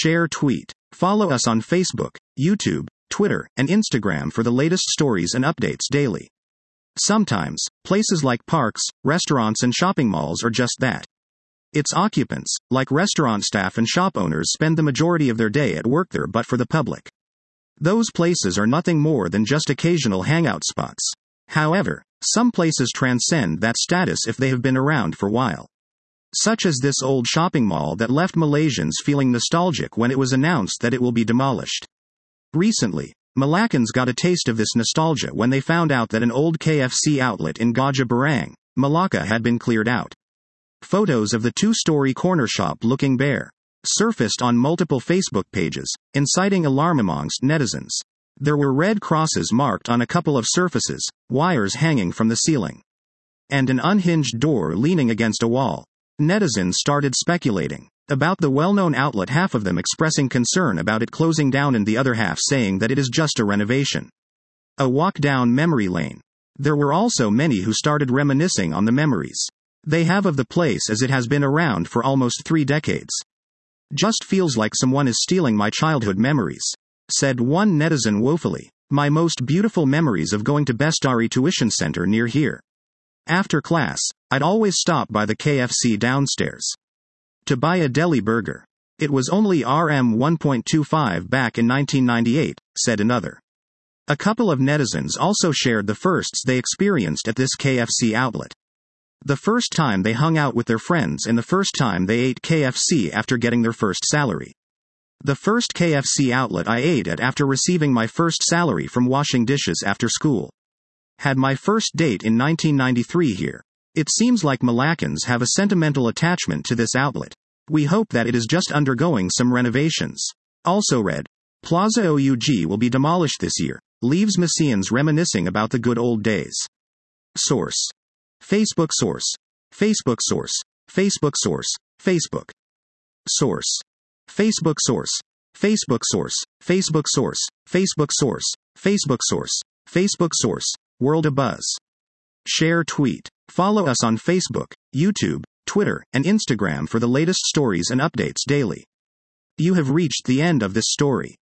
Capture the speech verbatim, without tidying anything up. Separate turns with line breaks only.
Share tweet. Follow us on Facebook, YouTube, Twitter, and Instagram for the latest stories and updates daily. Sometimes, places like parks, restaurants, and shopping malls are just that. Its occupants, like restaurant staff and shop owners, spend the majority of their day at work there but for the public. Those places are nothing more than just occasional hangout spots. However, some places transcend that status if they have been around for a while. Such as this old shopping mall that left Malaysians feeling nostalgic when it was announced that it will be demolished. Recently, Malaccans got a taste of this nostalgia when they found out that an old K F C outlet in Gajah Berang, Malacca had been cleared out. Photos of the two-story corner shop looking bare surfaced on multiple Facebook pages, inciting alarm amongst netizens. There were red crosses marked on a couple of surfaces, wires hanging from the ceiling, and an unhinged door leaning against a wall. Netizens started speculating about the well-known outlet, half of them expressing concern about it closing down and the other half saying that it is just a renovation. A walk down memory lane. There were also many who started reminiscing on the memories they have of the place as it has been around for almost three decades. Just feels like someone is stealing my childhood memories, said one netizen woefully. My most beautiful memories of going to Bestari Tuition Center near here. After class, I'd always stop by the K F C downstairs to buy a deli burger. It was only R M one point two five back in nineteen ninety-eight, said another. A couple of netizens also shared the firsts they experienced at this K F C outlet. The first time they hung out with their friends and the first time they ate K F C after getting their first salary. The first K F C outlet I ate at after receiving my first salary from washing dishes after school. Had my first date in nineteen ninety-three here. It seems like Malaccans have a sentimental attachment to this outlet. We hope that it is just undergoing some renovations. Also read, Plaza O U G will be demolished this year, leaves Malaysians reminiscing about the good old days. Source. Facebook source. Facebook source. Facebook source. Facebook. Source. Facebook source. Facebook source. Facebook source. Facebook source. Facebook source. Facebook source. World Abuzz. Share tweet. Follow us on Facebook, YouTube, Twitter, and Instagram for the latest stories and updates daily. You have reached the end of this story.